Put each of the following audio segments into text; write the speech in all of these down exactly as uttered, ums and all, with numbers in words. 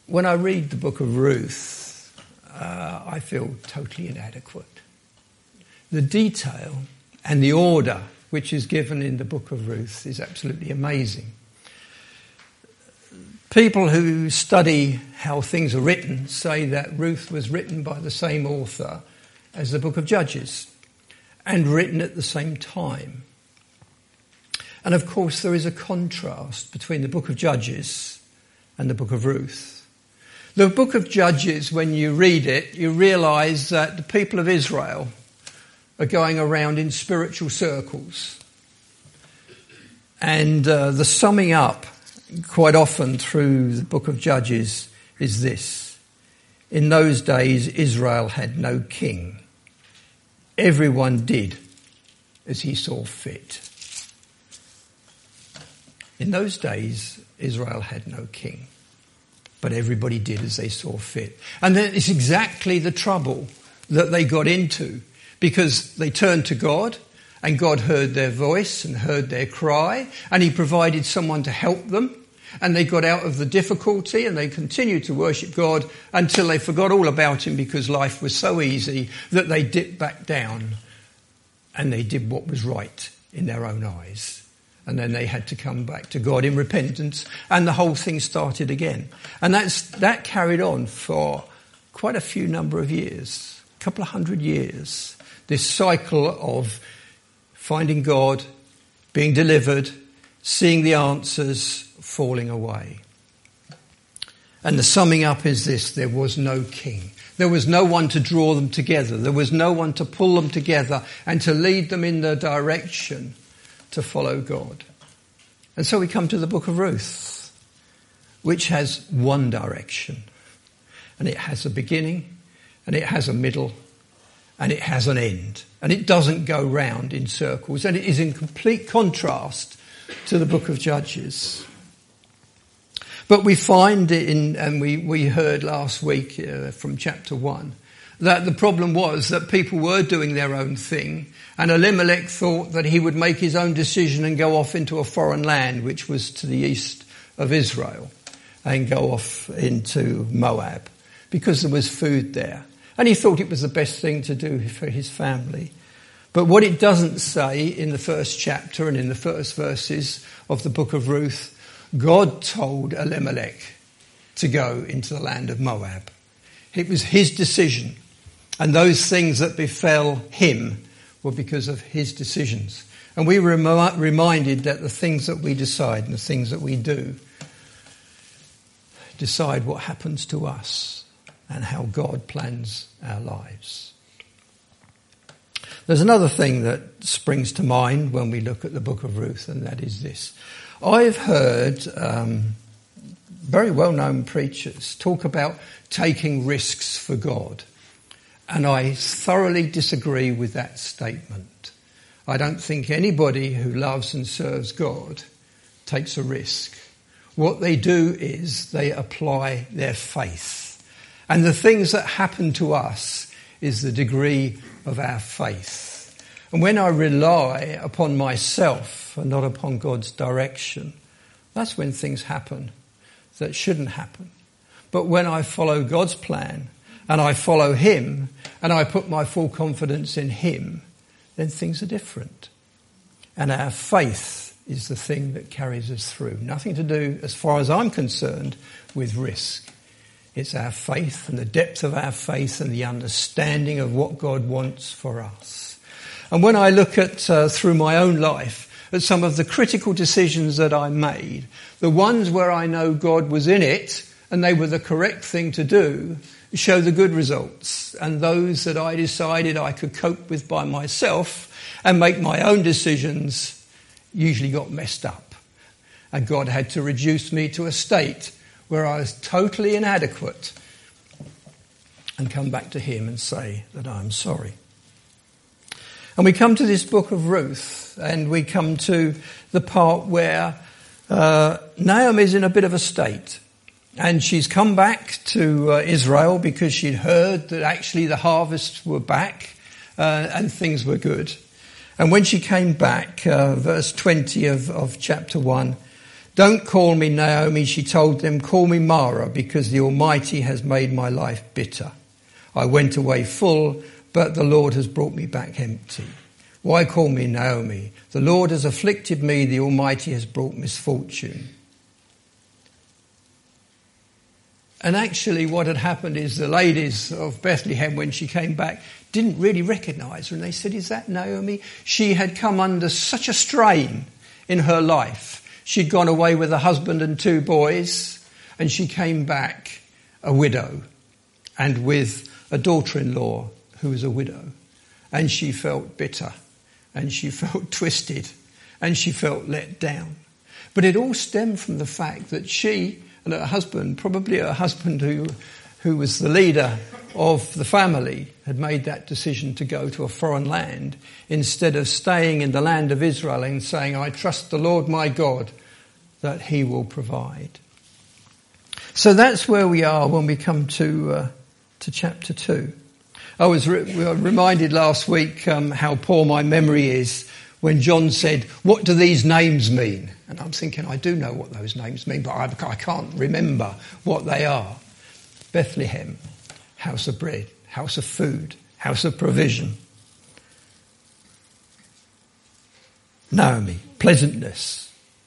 when I read the book of Ruth, uh, I feel totally inadequate. The detail and the order which is given in the book of Ruth is absolutely amazing. People who study how things are written say that Ruth was written by the same author as the book of Judges and written at the same time. And of course there is a contrast between the book of Judges and the book of Ruth. The book of Judges, when you read it, you realise that the people of Israel are going around in spiritual circles. And uh, the summing up quite often through the book of Judges is this. In those days, Israel had no king. Everyone did as he saw fit. In those days, Israel had no king, but everybody did as they saw fit. And then it's exactly the trouble that they got into, because they turned to God, and God heard their voice and heard their cry, and he provided someone to help them, and they got out of the difficulty, and they continued to worship God until they forgot all about him because life was so easy that they dipped back down and they did what was right in their own eyes. And then they had to come back to God in repentance, and the whole thing started again. And that's that carried on for quite a few number of years, a couple of hundred years. This cycle of finding God, being delivered, seeing the answers, falling away. And the summing up is this: there was no king. There was no one to draw them together. There was no one to pull them together and to lead them in the direction to follow God. And so we come to the book of Ruth, which has one direction. And it has a beginning, and it has a middle, and it has an end. And it doesn't go round in circles. And it is in complete contrast to the book of Judges. But we find it in, and we, we heard last week uh, from chapter one, that the problem was that people were doing their own thing, and Elimelech thought that he would make his own decision and go off into a foreign land, which was to the east of Israel, and go off into Moab, because there was food there. And he thought it was the best thing to do for his family. But what it doesn't say in the first chapter and in the first verses of the book of Ruth, God told Elimelech to go into the land of Moab. It was his decision. And those things that befell him were because of his decisions. And we were rem- reminded that the things that we decide and the things that we do decide what happens to us and how God plans our lives. There's another thing that springs to mind when we look at the book of Ruth, and that is this. I've heard um, very well-known preachers talk about taking risks for God. And I thoroughly disagree with that statement. I don't think anybody who loves and serves God takes a risk. What they do is they apply their faith. And the things that happen to us is the degree of our faith. And when I rely upon myself and not upon God's direction, that's when things happen that shouldn't happen. But when I follow God's plan, and I follow him, and I put my full confidence in him, then things are different. And our faith is the thing that carries us through. Nothing to do, as far as I'm concerned, with risk. It's our faith and the depth of our faith and the understanding of what God wants for us. And when I look at, uh, through my own life, at some of the critical decisions that I made, the ones where I know God was in it, and they were the correct thing to do, show the good results. And those that I decided I could cope with by myself and make my own decisions usually got messed up. And God had to reduce me to a state where I was totally inadequate and come back to him and say that I'm sorry. And we come to this book of Ruth, and we come to the part where uh, Naomi's in a bit of a state. And she's come back to uh, Israel because she'd heard that actually the harvests were back uh, and things were good. And when she came back, uh, verse twenty of, of chapter one, Don't call me Naomi, she told them. Call me Mara, because the Almighty has made my life bitter. I went away full, but the Lord has brought me back empty. Why call me Naomi? The Lord has afflicted me, the Almighty has brought misfortune. And actually what had happened is the ladies of Bethlehem, when she came back, didn't really recognise her. And they said, is that Naomi? She had come under such a strain in her life. She'd gone away with a husband and two boys, and she came back a widow and with a daughter-in-law who was a widow. And she felt bitter, and she felt twisted, and she felt let down. But it all stemmed from the fact that she and her husband, probably her husband who, who was the leader of the family, had made that decision to go to a foreign land instead of staying in the land of Israel and saying, I trust the Lord my God that he will provide. So that's where we are when we come to uh, to chapter two. I was re- we were reminded last week um, how poor my memory is when John said, what do these names mean? And I'm thinking, I do know what those names mean, but I, I can't remember what they are. Bethlehem, house of bread, house of food, house of provision. Naomi, pleasantness.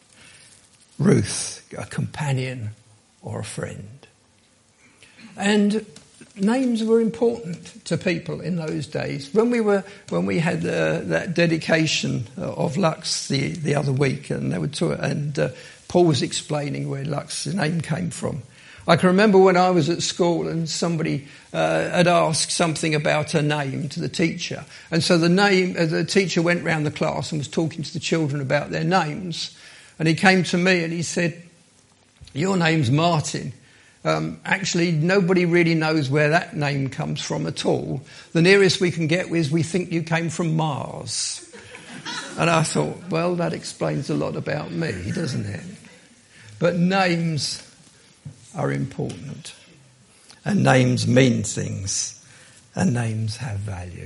Ruth, a companion or a friend. And names were important to people in those days. When we were, when we had uh, that dedication of Lux the, the other week, and they were to, and uh, Paul was explaining where Lux's name came from. I can remember when I was at school and somebody uh, had asked something about a name to the teacher, and so the name uh, the teacher went round the class and was talking to the children about their names, and he came to me and he said, "Your name's Martin." Um, actually, nobody really knows where that name comes from at all. The nearest we can get is we think you came from Mars. And I thought, well, that explains a lot about me, doesn't it? But names are important. And names mean things. And names have value.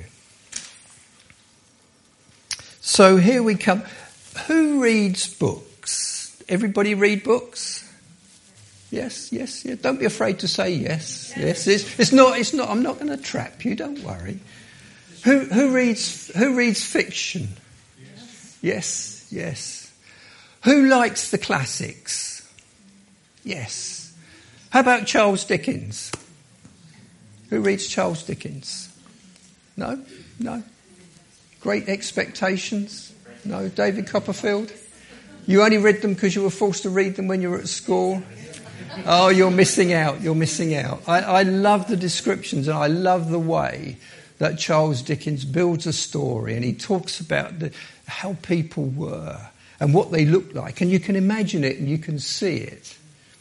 So here we come. Who reads books? Everybody read books? Yes, yes, yes. Don't be afraid to say yes. Yes, it's, it's not. It's not. I'm not going to trap you. Don't worry. Who who reads who reads fiction? Yes, yes. Who likes the classics? Yes. How about Charles Dickens? Who reads Charles Dickens? No, no. Great Expectations? No. David Copperfield? You only read them because you were forced to read them when you were at school? Oh, you're missing out. You're missing out. I, I love the descriptions, and I love the way that Charles Dickens builds a story, and he talks about the, how people were and what they looked like, and you can imagine it and you can see it.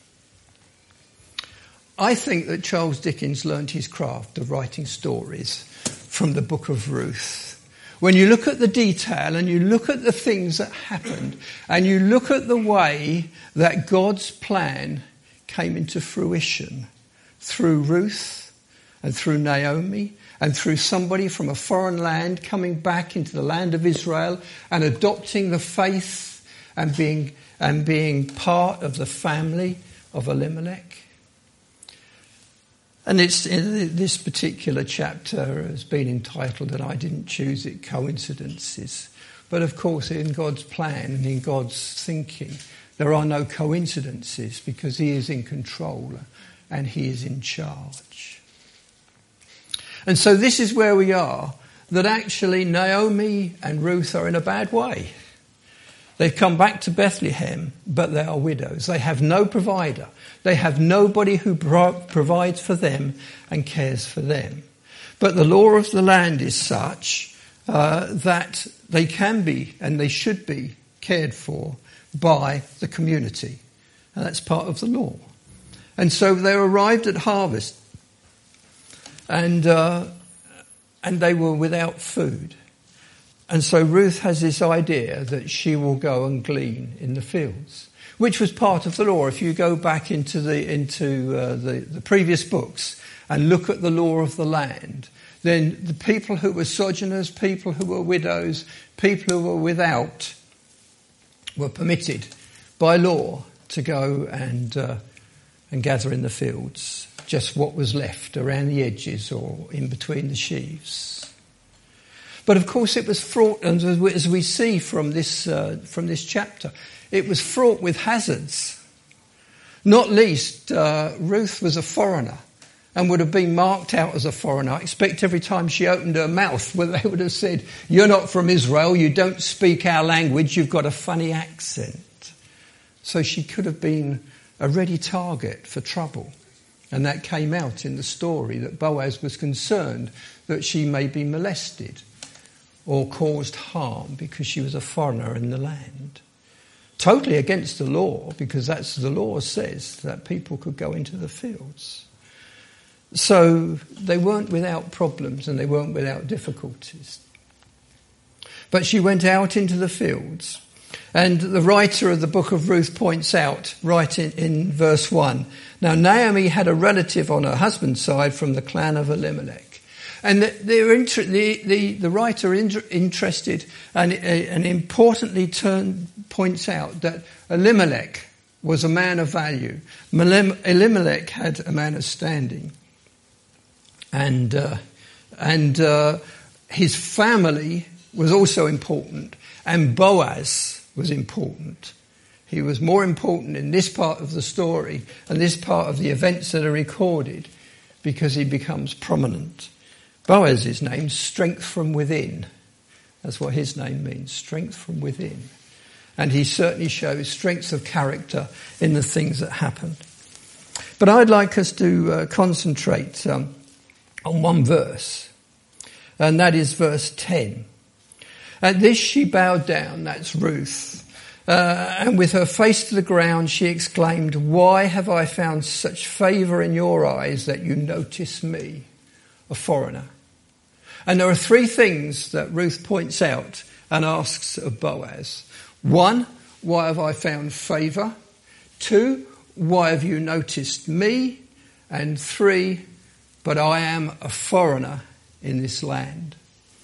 I think that Charles Dickens learned his craft of writing stories from the book of Ruth. When you look at the detail and you look at the things that happened and you look at the way that God's plan came into fruition through Ruth and through Naomi and through somebody from a foreign land coming back into the land of Israel and adopting the faith and being and being part of the family of Elimelech. And it's, this particular chapter has been entitled, and I didn't choose it, Coincidences. But of course, in God's plan and in God's thinking, there are no coincidences because he is in control and he is in charge. And so this is where we are, that actually Naomi and Ruth are in a bad way. They've come back to Bethlehem, but they are widows. They have no provider. They have nobody who pro- provides for them and cares for them. But the law of the land is such uh, that they can be and they should be cared for by the community. And that's part of the law. And so they arrived at harvest and uh, and they were without food. And so Ruth has this idea that she will go and glean in the fields, which was part of the law. If you go back into the into uh, the, the previous books and look at the law of the land, then the people who were sojourners, people who were widows, people who were without, were permitted by law to go and uh, and gather in the fields, just what was left around the edges or in between the sheaves. But of course it was fraught, and as we see from this uh, from this chapter, it was fraught with hazards. Not least, uh, Ruth was a foreigner and would have been marked out as a foreigner. I expect every time she opened her mouth, well, they would have said, "You're not from Israel, you don't speak our language, you've got a funny accent." So she could have been a ready target for trouble. And that came out in the story, that Boaz was concerned that she may be molested or caused harm because she was a foreigner in the land. Totally against the law, because that's the law says that people could go into the fields. So they weren't without problems and they weren't without difficulties. But she went out into the fields. And the writer of the book of Ruth points out, right in, in verse one, now Naomi had a relative on her husband's side from the clan of Elimelech. And they're inter- the, the, the writer inter- interested and, uh, and importantly turn, points out that Elimelech was a man of value. Elimelech had a man of standing. And, uh, and uh, his family was also important. And Boaz was important. He was more important in this part of the story and this part of the events that are recorded because he becomes prominent. Boaz's name, strength from within. That's what his name means, strength from within. And he certainly shows strength of character in the things that happened. But I'd like us to uh, concentrate um, on one verse, and that is verse ten. At this she bowed down, that's Ruth, uh, and with her face to the ground she exclaimed, "Why have I found such favour in your eyes that you notice me, a foreigner?" And there are three things that Ruth points out and asks of Boaz. One, why have I found favour? Two, why have you noticed me? And three, but I am a foreigner in this land.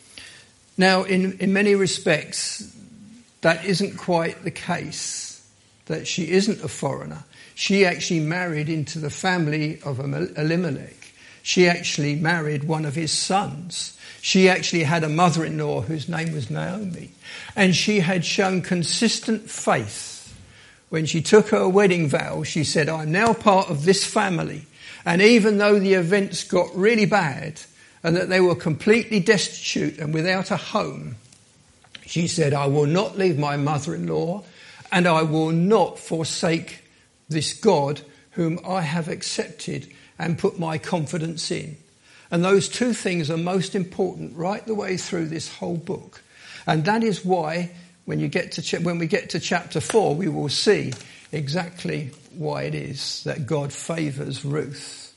Now, in, in many respects, that isn't quite the case, that she isn't a foreigner. She actually married into the family of Elimelech. She actually married one of his sons. She actually had a mother-in-law whose name was Naomi. And she had shown consistent faith. When she took her wedding vow, she said, "I'm now part of this family. And even though the events got really bad and that they were completely destitute and without a home," she said, "I will not leave my mother-in-law and I will not forsake this God whom I have accepted and put my confidence in." And those two things are most important right the way through this whole book. And that is why when you get to when we get to chapter four, we will see exactly why it is that God favours Ruth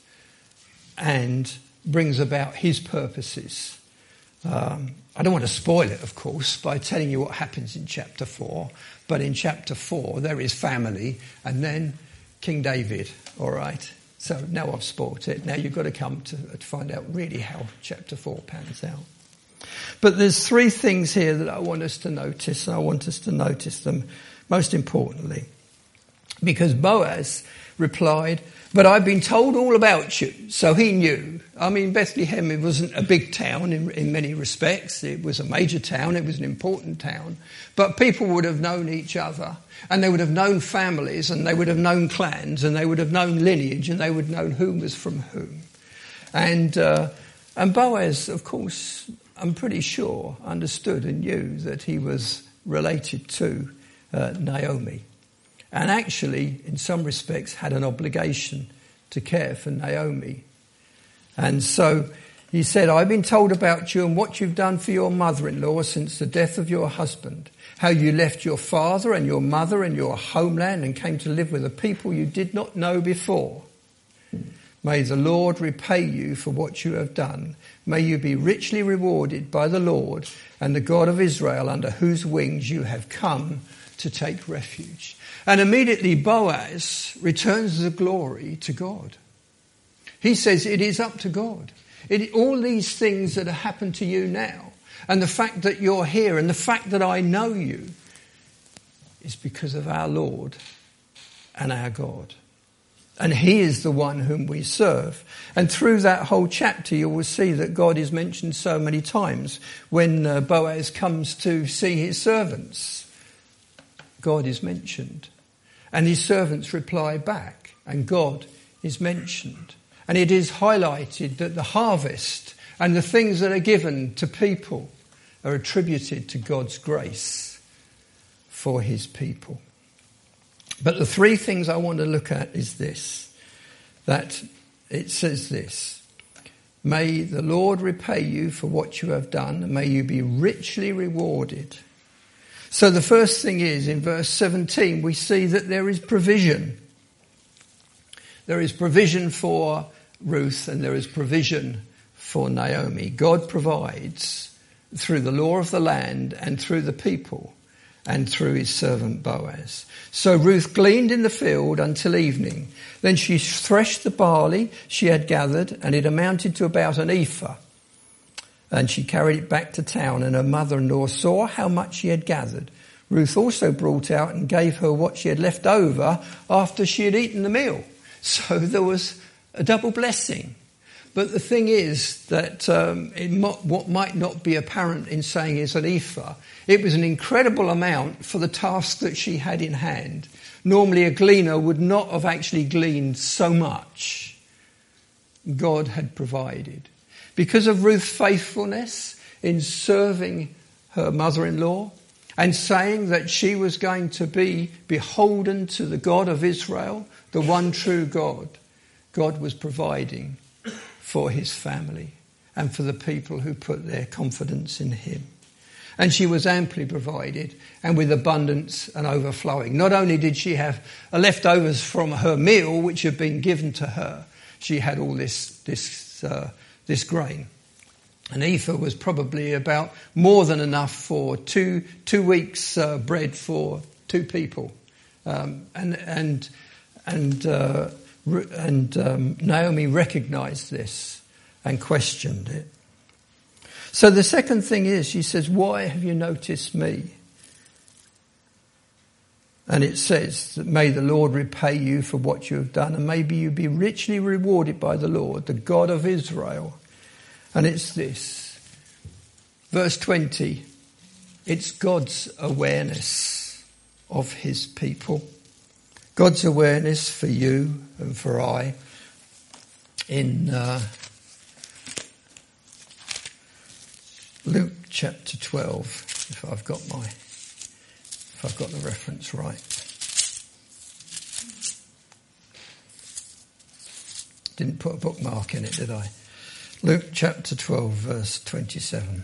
and brings about his purposes. Um, I don't want to spoil it, of course, by telling you what happens in chapter four. But in chapter four, there is family and then King David, all right? So now I've spoiled it. Now you've got to come to, to find out really how chapter four pans out. But there's three things here that I want us to notice. I want us to notice them most importantly. Because Boaz replied, "But I've been told all about you." So he knew. I mean, Bethlehem, it wasn't a big town in, in many respects. It was a major town. It was an important town. But people would have known each other. And they would have known families. And they would have known clans. And they would have known lineage. And they would have known whom was from whom. And, uh, and Boaz, of course, I'm pretty sure, understood and knew that he was related to uh, Naomi. And actually, in some respects, had an obligation to care for Naomi. And so he said, "I've been told about you and what you've done for your mother-in-law since the death of your husband, how you left your father and your mother and your homeland and came to live with a people you did not know before. May the Lord repay you for what you have done. May you be richly rewarded by the Lord and the God of Israel, under whose wings you have come to take refuge." And immediately Boaz returns the glory to God. He says it is up to God. It, all these things that have happened to you now, and the fact that you're here, and the fact that I know you, is because of our Lord and our God. And he is the one whom we serve. And through that whole chapter, you will see that God is mentioned so many times. When uh, Boaz comes to see his servants, God is mentioned. And his servants reply back, and God is mentioned. And it is highlighted that the harvest and the things that are given to people are attributed to God's grace for his people. But the three things I want to look at is this, that it says this: may the Lord repay you for what you have done, and may you be richly rewarded. So the first thing is, in verse seventeen, we see that there is provision. There is provision for Ruth, and there is provision for Naomi. God provides through the law of the land and through the people and through his servant Boaz. So Ruth gleaned in the field until evening. Then she threshed the barley she had gathered, and it amounted to about an ephah. And she carried it back to town, and her mother-in-law saw how much she had gathered. Ruth also brought out and gave her what she had left over after she had eaten the meal. So there was a double blessing. But the thing is that um, it mo- what might not be apparent in saying is an ephah, it was an incredible amount for the task that she had in hand. Normally a gleaner would not have actually gleaned so much. God had provided. Because of Ruth's faithfulness in serving her mother-in-law and saying that she was going to be beholden to the God of Israel, the one true God, God was providing for his family and for the people who put their confidence in him. And she was amply provided and with abundance and overflowing. Not only did she have leftovers from her meal, which had been given to her, she had all this this uh, this grain. An ephah was probably about more than enough for two two weeks' uh, bread for two people, um, and and and. Uh, And um, Naomi recognised this and questioned it. So the second thing is, she says, why have you noticed me? And it says that may the Lord repay you for what you have done, and maybe you be richly rewarded by the Lord, the God of Israel. And it's this. Verse twenty, it's God's awareness of his people. God's awareness for you and for I in uh, Luke chapter twelve, if I've got my, if I've got the reference right. Didn't put a bookmark in it, did I? Luke chapter twelve, verse twenty-seven.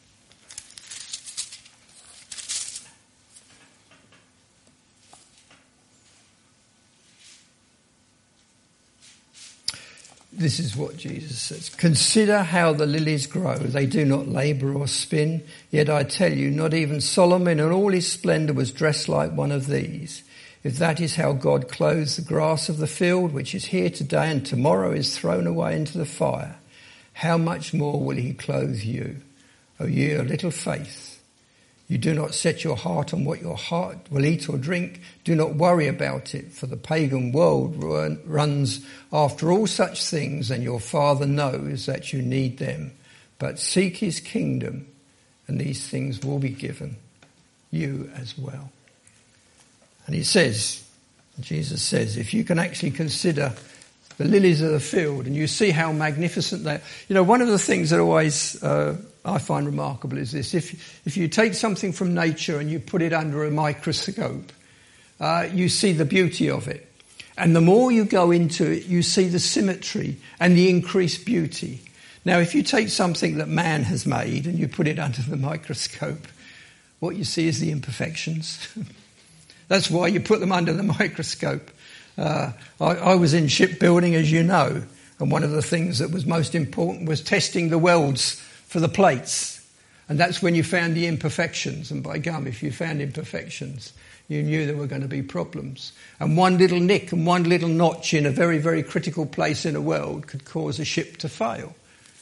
This is what Jesus says. Consider how the lilies grow. They do not labour or spin. Yet I tell you, not even Solomon in all his splendour was dressed like one of these. If that is how God clothes the grass of the field, which is here today and tomorrow is thrown away into the fire, how much more will he clothe you, O ye of little faith? You do not set your heart on what your heart will eat or drink. Do not worry about it, for the pagan world run, runs after all such things, and your Father knows that you need them. But seek his kingdom, and these things will be given you as well. And he says, Jesus says, if you can actually consider the lilies of the field, and you see how magnificent they are. You know, one of the things that always uh, I find remarkable is this. If if you take something from nature and you put it under a microscope, uh, you see the beauty of it. And the more you go into it, you see the symmetry and the increased beauty. Now, if you take something that man has made and you put it under the microscope, what you see is the imperfections. That's why you put them under the microscope. Uh, I, I was in shipbuilding, as you know, and one of the things that was most important was testing the welds for the plates. And that's when you found the imperfections. And by gum, if you found imperfections, you knew there were going to be problems. And one little nick and one little notch in a very, very critical place in a weld could cause a ship to fail.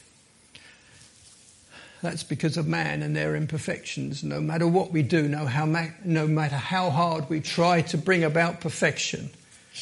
That's because of man and their imperfections. No matter what we do, no, how ma- no matter how hard we try to bring about perfection,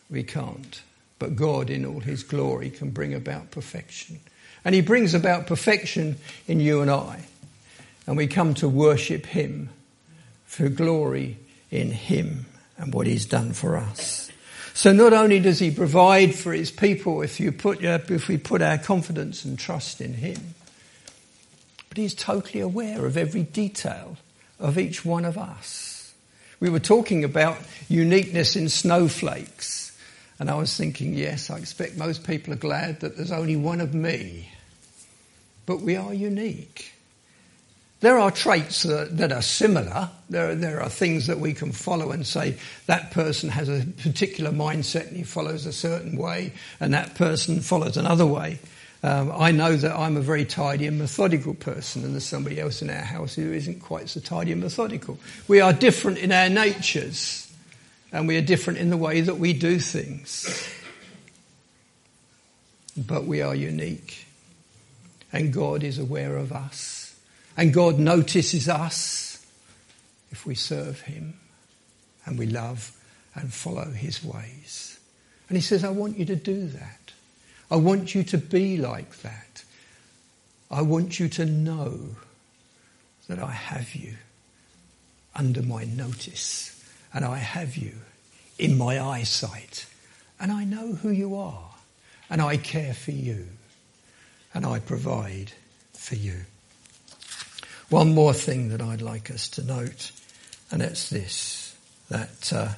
We can't. But God in all his glory can bring about perfection. And he brings about perfection in you and I. And we come to worship him for glory in him and what he's done for us. So not only does he provide for his people if you put if we put our confidence and trust in him, but he's totally aware of every detail of each one of us. We were talking about uniqueness in snowflakes, and I was thinking, yes, I expect most people are glad that there's only one of me, but we are unique. There are traits that, that are similar. There, there are things that we can follow and say that person has a particular mindset and he follows a certain way and that person follows another way. Um, I know that I'm a very tidy and methodical person and there's somebody else in our house who isn't quite so tidy and methodical. We are different in our natures and we are different in the way that we do things. But we are unique and God is aware of us. And God notices us if we serve him and we love and follow his ways. And he says, I want you to do that. I want you to be like that. I want you to know that I have you under my notice and I have you in my eyesight and I know who you are and I care for you and I provide for you. One more thing that I'd like us to note, and it's this, that uh,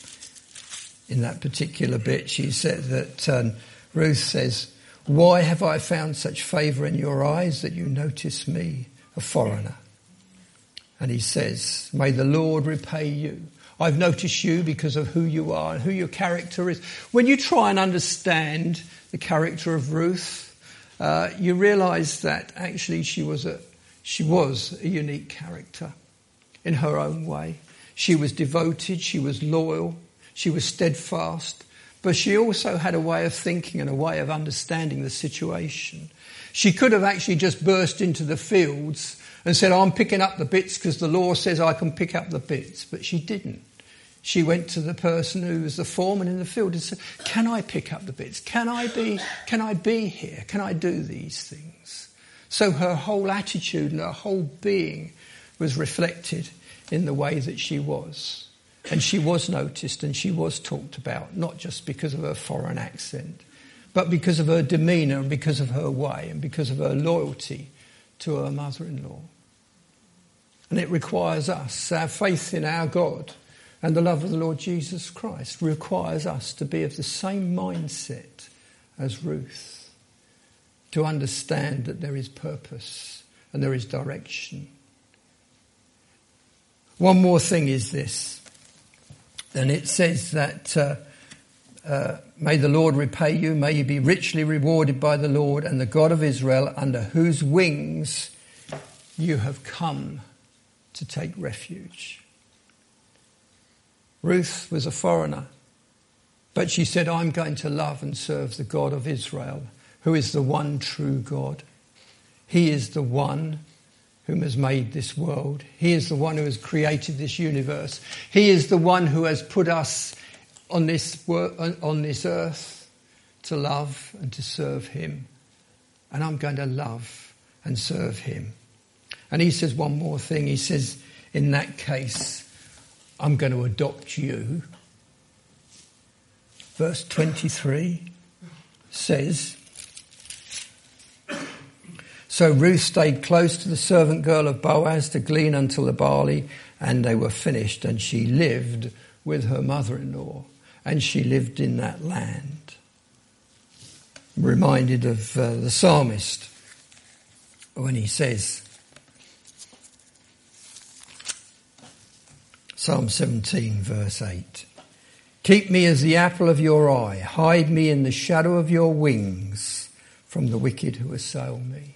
in that particular bit she said that um, Ruth says, why have I found such favour in your eyes that you notice me, a foreigner? And he says, may the Lord repay you. I've noticed you because of who you are and who your character is. When you try and understand the character of Ruth, uh, you realise that actually she was a She was a unique character in her own way. She was devoted, she was loyal, she was steadfast, but she also had a way of thinking and a way of understanding the situation. She could have actually just burst into the fields and said, I'm picking up the bits because the law says I can pick up the bits, but she didn't. She went to the person who was the foreman in the field and said, can I pick up the bits? Can I be, can I be here? Can I do these things? So her whole attitude and her whole being was reflected in the way that she was. And she was noticed and she was talked about, not just because of her foreign accent, but because of her demeanour and because of her way and because of her loyalty to her mother-in-law. And it requires us, our faith in our God and the love of the Lord Jesus Christ requires us to be of the same mindset as Ruth. To understand that there is purpose and there is direction. One more thing is this. And it says that, uh, uh, may the Lord repay you, may you be richly rewarded by the Lord and the God of Israel, under whose wings you have come to take refuge. Ruth was a foreigner, but she said, I'm going to love and serve the God of Israel, who is the one true God. He is the one whom has made this world. He is the one who has created this universe. He is the one who has put us on this on this earth to love and to serve him. And I'm going to love and serve him. And he says one more thing. He says, in that case, I'm going to adopt you. Verse twenty-three says, so Ruth stayed close to the servant girl of Boaz to glean until the barley, and they were finished, and she lived with her mother-in-law, and she lived in that land. I'm reminded of uh, the psalmist when he says, Psalm seventeen, verse eight, keep me as the apple of your eye, hide me in the shadow of your wings from the wicked who assail me.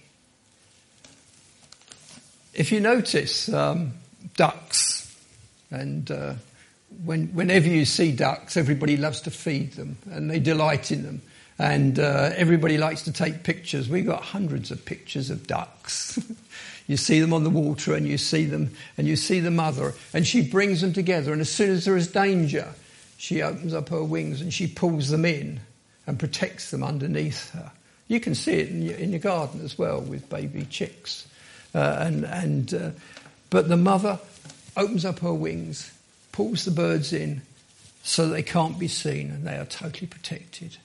If you notice um, ducks, and uh, when, whenever you see ducks, everybody loves to feed them and they delight in them. And uh, everybody likes to take pictures. We've got hundreds of pictures of ducks. You see them on the water and you see them and you see the mother and she brings them together. And as soon as there is danger, she opens up her wings and she pulls them in and protects them underneath her. You can see it in your, in your garden as well with baby chicks. Uh, and and uh, But the mother opens up her wings, pulls the birds in so that they can't be seen and they are totally protected.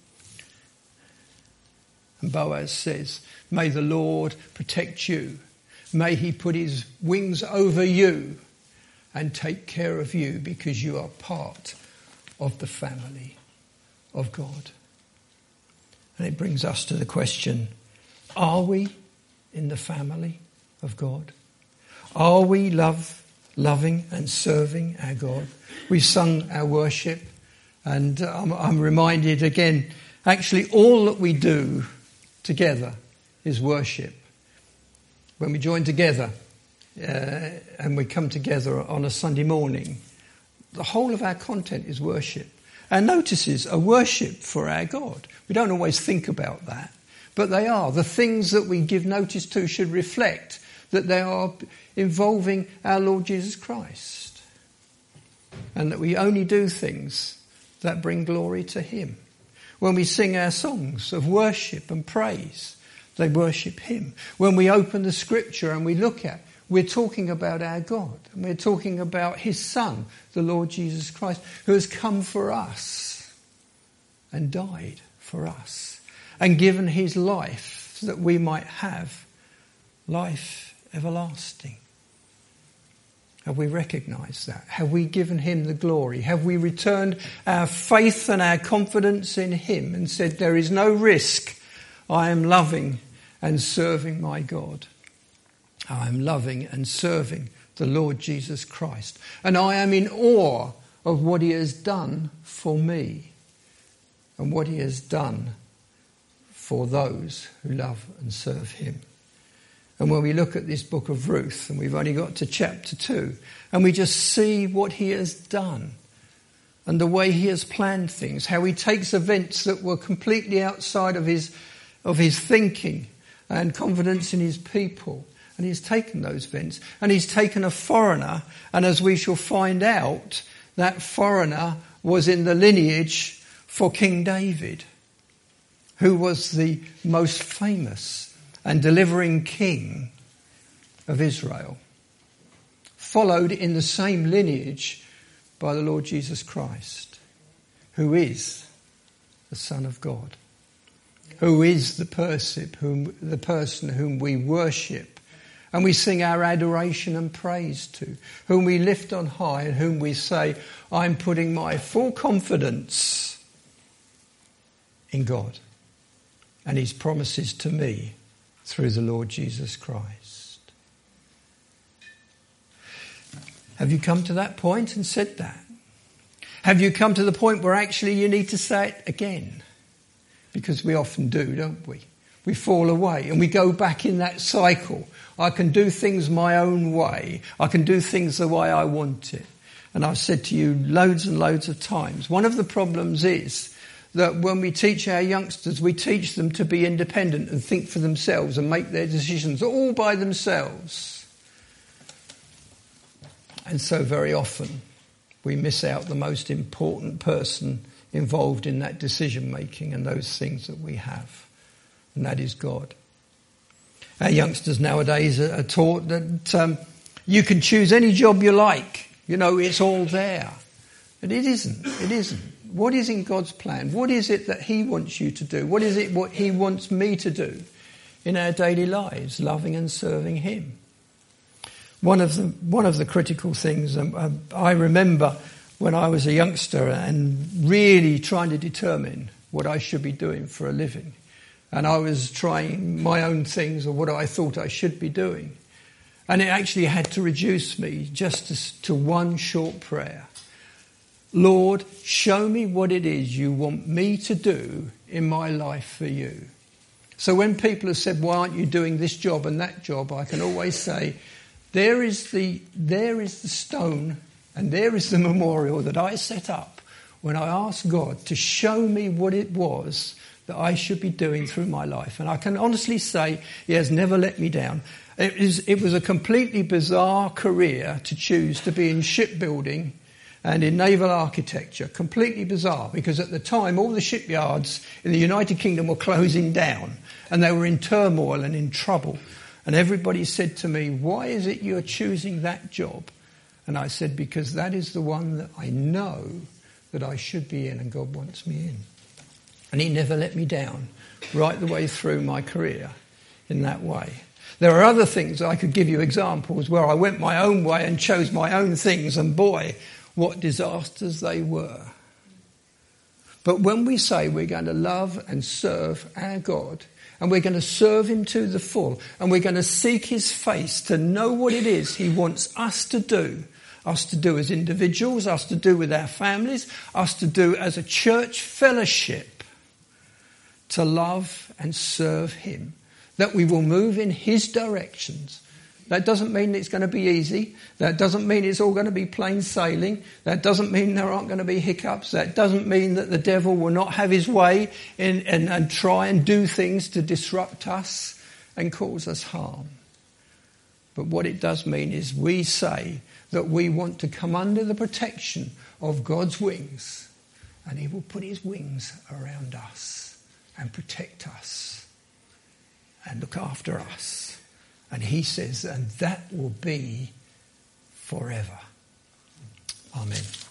And Boaz says, may the Lord protect you. May he put his wings over you and take care of you because you are part of the family of God. And it brings us to the question, are we in the family of God? Are we love, loving and serving our God? We've sung our worship, and I'm, I'm reminded again, actually all that we do together is worship. When we join together uh, and we come together on a Sunday morning, the whole of our content is worship. Our notices are worship for our God. We don't always think about that, but they are. The things that we give notice to should reflect that they are involving our Lord Jesus Christ, and that we only do things that bring glory to him. When we sing our songs of worship and praise, they worship him. When we open the scripture and we look at, we're talking about our God, and we're talking about his Son, the Lord Jesus Christ, who has come for us and died for us and given his life so that we might have life everlasting. Have we recognised that? Have we given him the glory? Have we returned our faith and our confidence in him and said, there is no risk, I am loving and serving my God. I am loving and serving the Lord Jesus Christ. And I am in awe of what he has done for me and what he has done for those who love and serve him. And when we look at this book of Ruth, and we've only got to chapter two, and we just see what he has done and the way he has planned things, how he takes events that were completely outside of his, of his thinking and confidence in his people, and he's taken those events, and he's taken a foreigner, and as we shall find out, that foreigner was in the lineage for King David, who was the most famous and delivering king of Israel, followed in the same lineage by the Lord Jesus Christ, who is the Son of God, who is the person whom, the person whom we worship and we sing our adoration and praise to, whom we lift on high and whom we say, I'm putting my full confidence in God and his promises to me through the Lord Jesus Christ. Have you come to that point and said that? Have you come to the point where actually you need to say it again? Because we often do, don't we? We fall away and we go back in that cycle. I can do things my own way. I can do things the way I want it. And I've said to you loads and loads of times, one of the problems is that when we teach our youngsters, we teach them to be independent and think for themselves and make their decisions all by themselves. And so very often we miss out the most important person involved in that decision making and those things that we have. And that is God. Our youngsters nowadays are taught that um, you can choose any job you like. You know, it's all there. But it isn't. It isn't. What is in God's plan? What is it that he wants you to do? What is it what he wants me to do in our daily lives, loving and serving him? One of the one of the critical things um, I remember when I was a youngster and really trying to determine what I should be doing for a living. And I was trying my own things or what I thought I should be doing. And it actually had to reduce me just to, to one short prayer. Lord, show me what it is you want me to do in my life for you. So when people have said, why aren't you doing this job and that job? I can always say, there is the, there is the stone and there is the memorial that I set up when I asked God to show me what it was that I should be doing through my life. And I can honestly say he has never let me down. It, is, it was a completely bizarre career to choose to be in shipbuilding and in naval architecture. Completely bizarre, because at the time all the shipyards in the United Kingdom were closing down and they were in turmoil and in trouble. And everybody said to me, why is it you're choosing that job? And I said, because that is the one that I know that I should be in and God wants me in. And he never let me down right the way through my career in that way. There are other things I could give you examples where I went my own way and chose my own things, and boy, what disasters they were. But when we say we're going to love and serve our God, and we're going to serve him to the full, and we're going to seek his face to know what it is he wants us to do, us to do as individuals, us to do with our families, us to do as a church fellowship, to love and serve him, that we will move in his directions. That doesn't mean it's going to be easy. That doesn't mean it's all going to be plain sailing. That doesn't mean there aren't going to be hiccups. That doesn't mean that the devil will not have his way in, and, and try and do things to disrupt us and cause us harm. But what it does mean is we say that we want to come under the protection of God's wings, and he will put his wings around us and protect us and look after us. And he says, and that will be forever. Amen.